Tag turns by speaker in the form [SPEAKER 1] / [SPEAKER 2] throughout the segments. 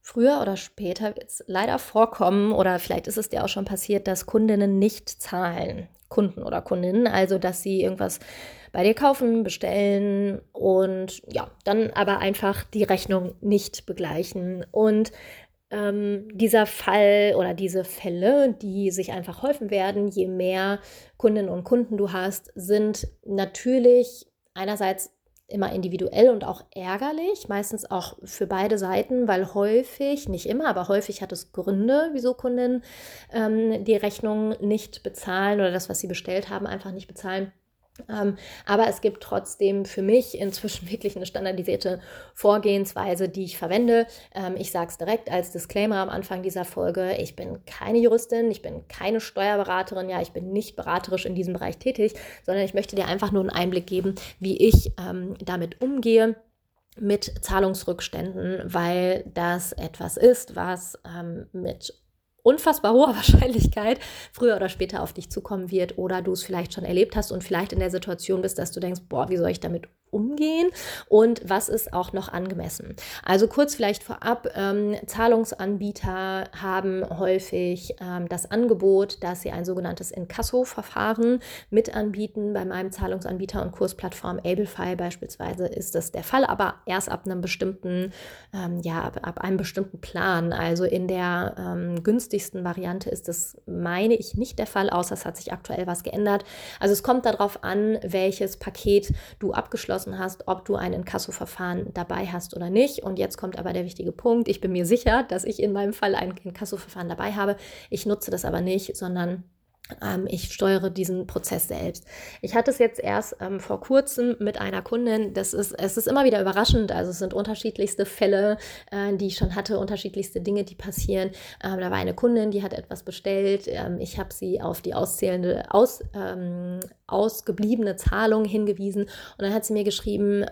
[SPEAKER 1] Früher oder später wird es leider vorkommen oder vielleicht ist es dir auch schon passiert, dass Kundinnen nicht zahlen. Kunden oder Kundinnen, also dass sie irgendwas bei dir kaufen, bestellen und ja, dann aber einfach die Rechnung nicht begleichen. Und dieser Fall oder diese Fälle, die sich einfach häufen werden, je mehr Kundinnen und Kunden du hast, sind natürlich einerseits immer individuell und auch ärgerlich, meistens auch für beide Seiten, weil häufig, nicht immer, aber häufig hat es Gründe, wieso Kundinnen die Rechnung nicht bezahlen oder das, was sie bestellt haben, einfach nicht bezahlen. Aber es gibt trotzdem für mich inzwischen wirklich eine standardisierte Vorgehensweise, die ich verwende. Ich sage es direkt als Disclaimer am Anfang dieser Folge. Ich bin keine Juristin, ich bin keine Steuerberaterin, ja, ich bin nicht beraterisch in diesem Bereich tätig, sondern ich möchte dir einfach nur einen Einblick geben, wie ich damit umgehe mit Zahlungsrückständen, weil das etwas ist, was mit unfassbar hoher Wahrscheinlichkeit früher oder später auf dich zukommen wird oder du es vielleicht schon erlebt hast und vielleicht in der Situation bist, dass du denkst, boah, wie soll ich damit umgehen und was ist auch noch angemessen. Also kurz vielleicht vorab, Zahlungsanbieter haben häufig das Angebot, dass sie ein sogenanntes Inkasso-Verfahren mit anbieten. Bei meinem Zahlungsanbieter und Kursplattform Ablefy beispielsweise ist das der Fall, aber erst ab einem bestimmten, ab einem bestimmten Plan. Also in der günstigsten Variante ist das, meine ich, nicht der Fall, außer es hat sich aktuell was geändert. Also es kommt darauf an, welches Paket du abgeschlossen hast, ob du ein Inkasso-Verfahren dabei hast oder nicht. Und jetzt kommt aber der wichtige Punkt. Ich bin mir sicher, dass ich in meinem Fall ein Inkasso-Verfahren dabei habe. Ich nutze das aber nicht, sondern ich steuere diesen Prozess selbst. Ich hatte es jetzt erst vor kurzem mit einer Kundin. Es ist immer wieder überraschend. Also es sind unterschiedlichste Fälle, die ich schon hatte, unterschiedlichste Dinge, die passieren. Da war eine Kundin, die hat etwas bestellt. Ich habe sie auf die ausgebliebene Zahlung hingewiesen. Und dann hat sie mir geschrieben,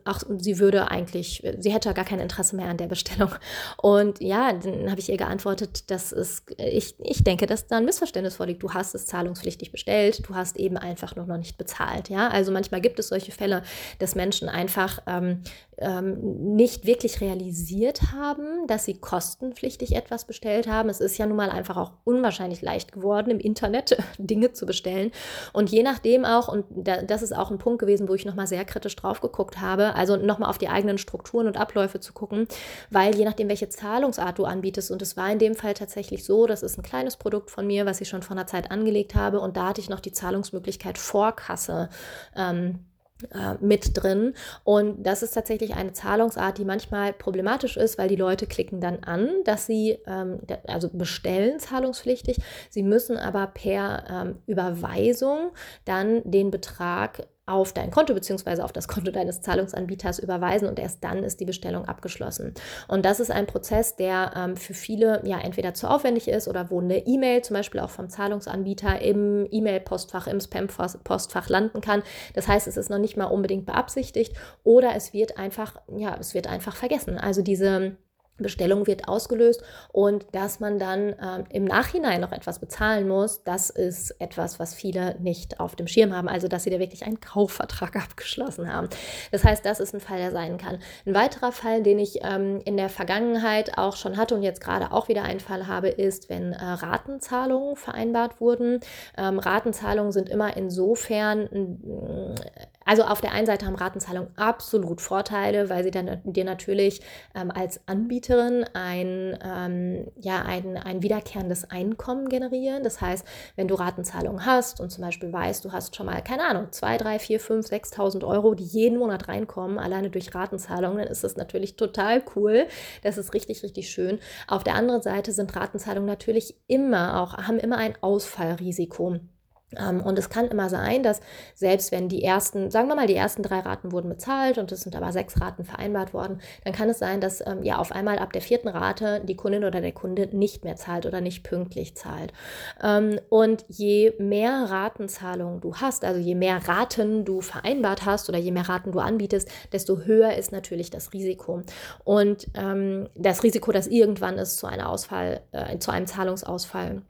[SPEAKER 1] sie hätte gar kein Interesse mehr an der Bestellung. Und ja, dann habe ich ihr geantwortet, ich denke, dass da ein Missverständnis vorliegt. Du hast es zahlungspflichtig bestellt, du hast eben einfach nur noch nicht bezahlt. Ja? Also manchmal gibt es solche Fälle, dass Menschen einfach nicht wirklich realisiert haben, dass sie kostenpflichtig etwas bestellt haben. Es ist ja nun mal einfach auch unwahrscheinlich leicht geworden, im Internet Dinge zu bestellen. Und je nachdem auch, und das ist auch ein Punkt gewesen, wo ich nochmal sehr kritisch drauf geguckt habe, also nochmal auf die eigenen Strukturen und Abläufe zu gucken, weil je nachdem, welche Zahlungsart du anbietest, und es war in dem Fall tatsächlich so, das ist ein kleines Produkt von mir, was ich schon vor einer Zeit angelegt habe, und da hatte ich noch die Zahlungsmöglichkeit Vorkasse mit drin. Und das ist tatsächlich eine Zahlungsart, die manchmal problematisch ist, weil die Leute klicken dann an, dass sie also bestellen zahlungspflichtig. Sie müssen aber per Überweisung dann den Betrag auf dein Konto bzw. auf das Konto deines Zahlungsanbieters überweisen und erst dann ist die Bestellung abgeschlossen. Und das ist ein Prozess, der für viele ja entweder zu aufwendig ist oder wo eine E-Mail zum Beispiel auch vom Zahlungsanbieter im E-Mail-Postfach, im Spam-Postfach landen kann. Das heißt, es ist noch nicht mal unbedingt beabsichtigt oder es wird einfach vergessen. Also diese Bestellung wird ausgelöst und dass man dann im Nachhinein noch etwas bezahlen muss, das ist etwas, was viele nicht auf dem Schirm haben, also dass sie da wirklich einen Kaufvertrag abgeschlossen haben. Das heißt, das ist ein Fall, der sein kann. Ein weiterer Fall, den ich in der Vergangenheit auch schon hatte und jetzt gerade auch wieder einen Fall habe, ist, wenn Ratenzahlungen vereinbart wurden. Ratenzahlungen sind immer insofern also auf der einen Seite haben Ratenzahlungen absolut Vorteile, weil sie dann dir natürlich als Anbieterin ein wiederkehrendes Einkommen generieren. Das heißt, wenn du Ratenzahlungen hast und zum Beispiel weißt, du hast schon mal, keine Ahnung, 2, 3, 4, 5, 6.000 Euro, die jeden Monat reinkommen, alleine durch Ratenzahlungen, dann ist das natürlich total cool. Das ist richtig, richtig schön. Auf der anderen Seite sind Ratenzahlungen natürlich haben immer ein Ausfallrisiko. Und es kann immer sein, dass selbst wenn sagen wir mal, die ersten 3 Raten wurden bezahlt und es sind aber 6 Raten vereinbart worden, dann kann es sein, dass auf einmal ab der 4. Rate die Kundin oder der Kunde nicht mehr zahlt oder nicht pünktlich zahlt. Und je mehr Ratenzahlungen du hast, also je mehr Raten du vereinbart hast oder je mehr Raten du anbietest, desto höher ist natürlich das Risiko. Und das Risiko, dass irgendwann es zu einem Zahlungsausfall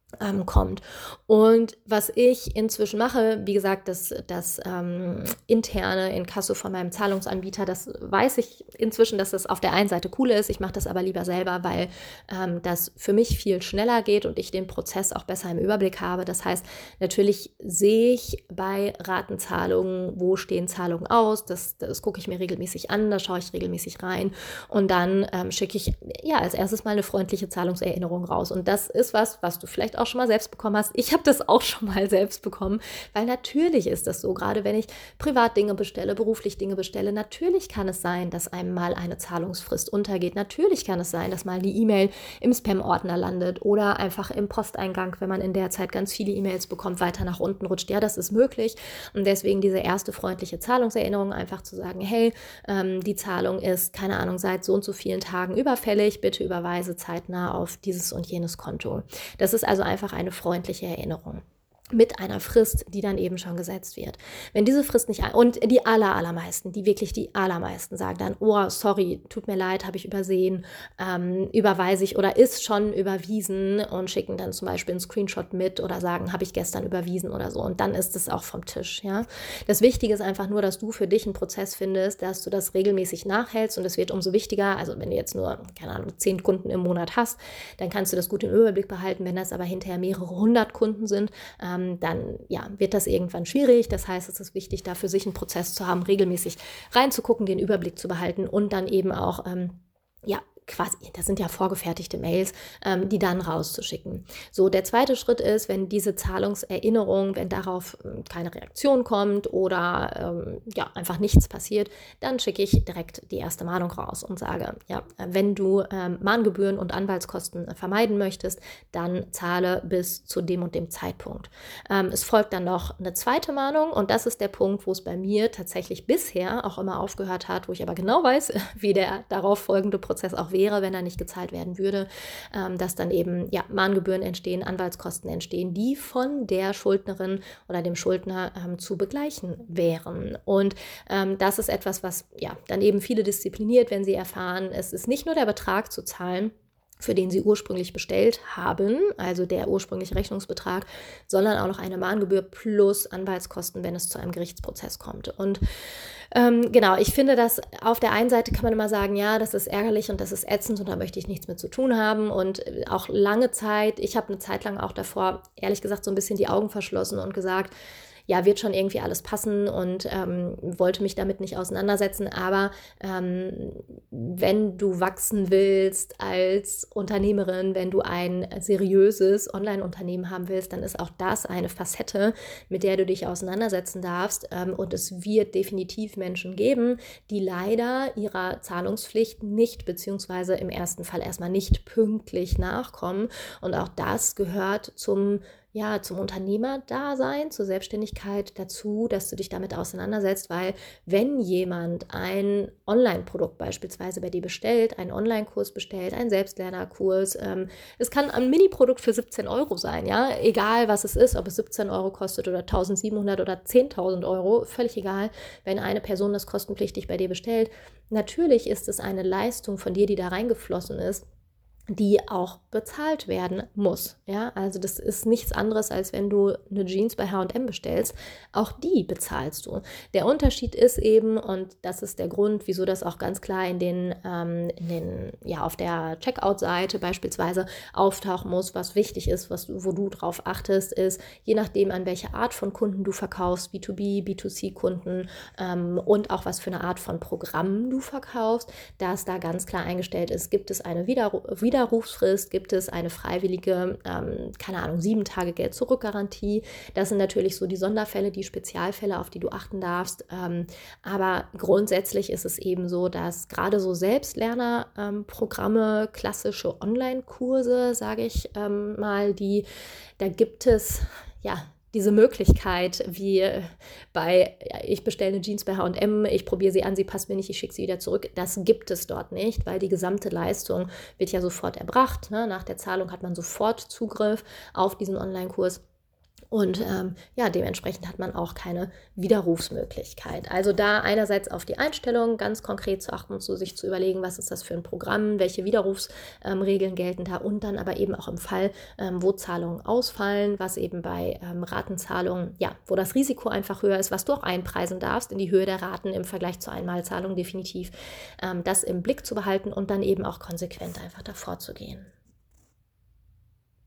[SPEAKER 1] kommt. Und was ich inzwischen mache, wie gesagt, das interne Inkasso von meinem Zahlungsanbieter, das weiß ich inzwischen, dass das auf der einen Seite cool ist. Ich mache das aber lieber selber, weil das für mich viel schneller geht und ich den Prozess auch besser im Überblick habe. Das heißt, natürlich sehe ich bei Ratenzahlungen, wo stehen Zahlungen aus. Das gucke ich mir regelmäßig an, da schaue ich regelmäßig rein und dann schicke ich als erstes mal eine freundliche Zahlungserinnerung raus. Und das ist was du vielleicht auch schon mal selbst bekommen hast. Ich habe das auch schon mal selbst bekommen, weil natürlich ist das so, gerade wenn ich privat Dinge bestelle, beruflich Dinge bestelle, natürlich kann es sein, dass einem mal eine Zahlungsfrist untergeht. Natürlich kann es sein, dass mal die E-Mail im Spam-Ordner landet oder einfach im Posteingang, wenn man in der Zeit ganz viele E-Mails bekommt, weiter nach unten rutscht. Ja, das ist möglich. Und deswegen diese erste freundliche Zahlungserinnerung, einfach zu sagen, hey, die Zahlung ist, keine Ahnung, seit so und so vielen Tagen überfällig, bitte überweise zeitnah auf dieses und jenes Konto. Das ist also einfach eine freundliche Erinnerung mit einer Frist, die dann eben schon gesetzt wird. Wenn diese Frist nicht, und die allermeisten sagen dann, oh, sorry, tut mir leid, habe ich übersehen, überweise ich oder ist schon überwiesen und schicken dann zum Beispiel einen Screenshot mit oder sagen, habe ich gestern überwiesen oder so, und dann ist es auch vom Tisch, ja. Das Wichtige ist einfach nur, dass du für dich einen Prozess findest, dass du das regelmäßig nachhältst, und es wird umso wichtiger, also wenn du jetzt nur, keine Ahnung, 10 Kunden im Monat hast, dann kannst du das gut im Überblick behalten. Wenn das aber hinterher mehrere 100 Kunden sind, dann wird das irgendwann schwierig. Das heißt, es ist wichtig, da für sich einen Prozess zu haben, regelmäßig reinzugucken, den Überblick zu behalten und dann eben auch quasi, das sind ja vorgefertigte Mails, die dann rauszuschicken. So, der zweite Schritt ist, wenn diese Zahlungserinnerung, wenn darauf keine Reaktion kommt oder einfach nichts passiert, dann schicke ich direkt die erste Mahnung raus und sage, wenn du Mahngebühren und Anwaltskosten vermeiden möchtest, dann zahle bis zu dem und dem Zeitpunkt. Es folgt dann noch eine zweite Mahnung, und das ist der Punkt, wo es bei mir tatsächlich bisher auch immer aufgehört hat, wo ich aber genau weiß, wie der darauf folgende Prozess auch wäre, wenn er nicht gezahlt werden würde, dass dann eben Mahngebühren entstehen, Anwaltskosten entstehen, die von der Schuldnerin oder dem Schuldner zu begleichen wären. Und das ist etwas, was dann eben viele diszipliniert, wenn sie erfahren, es ist nicht nur der Betrag zu zahlen, für den sie ursprünglich bestellt haben, also der ursprüngliche Rechnungsbetrag, sondern auch noch eine Mahngebühr plus Anwaltskosten, wenn es zu einem Gerichtsprozess kommt. Und ich finde, dass auf der einen Seite kann man immer sagen, ja, das ist ärgerlich und das ist ätzend und da möchte ich nichts mit zu tun haben, und auch lange Zeit, ich habe eine Zeit lang auch davor, ehrlich gesagt, so ein bisschen die Augen verschlossen und gesagt, ja, wird schon irgendwie alles passen, und wollte mich damit nicht auseinandersetzen. Aber wenn du wachsen willst als Unternehmerin, wenn du ein seriöses Online-Unternehmen haben willst, dann ist auch das eine Facette, mit der du dich auseinandersetzen darfst. Und es wird definitiv Menschen geben, die leider ihrer Zahlungspflicht nicht, beziehungsweise im ersten Fall erstmal nicht pünktlich nachkommen. Und auch das gehört zum Unternehmerdasein, zur Selbstständigkeit dazu, dass du dich damit auseinandersetzt, weil wenn jemand ein Online-Produkt beispielsweise bei dir bestellt, einen Online-Kurs bestellt, einen Selbstlernerkurs, es kann ein Mini-Produkt für 17 Euro sein, ja, egal was es ist, ob es 17 Euro kostet oder 1.700 oder 10.000 Euro, völlig egal, wenn eine Person das kostenpflichtig bei dir bestellt. Natürlich ist es eine Leistung von dir, die da reingeflossen ist, die auch bezahlt werden muss. Ja, also das ist nichts anderes, als wenn du eine Jeans bei H&M bestellst. Auch die bezahlst du. Der Unterschied ist eben, und das ist der Grund, wieso das auch ganz klar auf der Checkout-Seite beispielsweise auftauchen muss, was wichtig ist, wo du drauf achtest, ist, je nachdem, an welche Art von Kunden du verkaufst, B2B, B2C-Kunden und auch was für eine Art von Programm du verkaufst, dass da ganz klar eingestellt ist, gibt es eine Widerrufsfrist, gibt es eine freiwillige, 7 Tage Geld-Zurück-Garantie. Das sind natürlich so die Sonderfälle, die Spezialfälle, auf die du achten darfst. Aber grundsätzlich ist es eben so, dass gerade so Selbstlernerprogramme, klassische Online-Kurse, sage ich mal, da gibt es diese Möglichkeit, wie ich bestelle eine Jeans bei H&M, ich probiere sie an, sie passt mir nicht, ich schicke sie wieder zurück. Das gibt es dort nicht, weil die gesamte Leistung wird ja sofort erbracht. Ne? Nach der Zahlung hat man sofort Zugriff auf diesen Online-Kurs. Und ja, dementsprechend hat man auch keine Widerrufsmöglichkeit. Also da einerseits auf die Einstellung ganz konkret zu achten, sich zu überlegen, was ist das für ein Programm, welche Widerrufsregeln gelten da, und dann aber eben auch im Fall, wo Zahlungen ausfallen, was eben bei Ratenzahlungen, ja, wo das Risiko einfach höher ist, was du auch einpreisen darfst in die Höhe der Raten im Vergleich zur Einmalzahlung definitiv, das im Blick zu behalten und dann eben auch konsequent einfach davor zu gehen.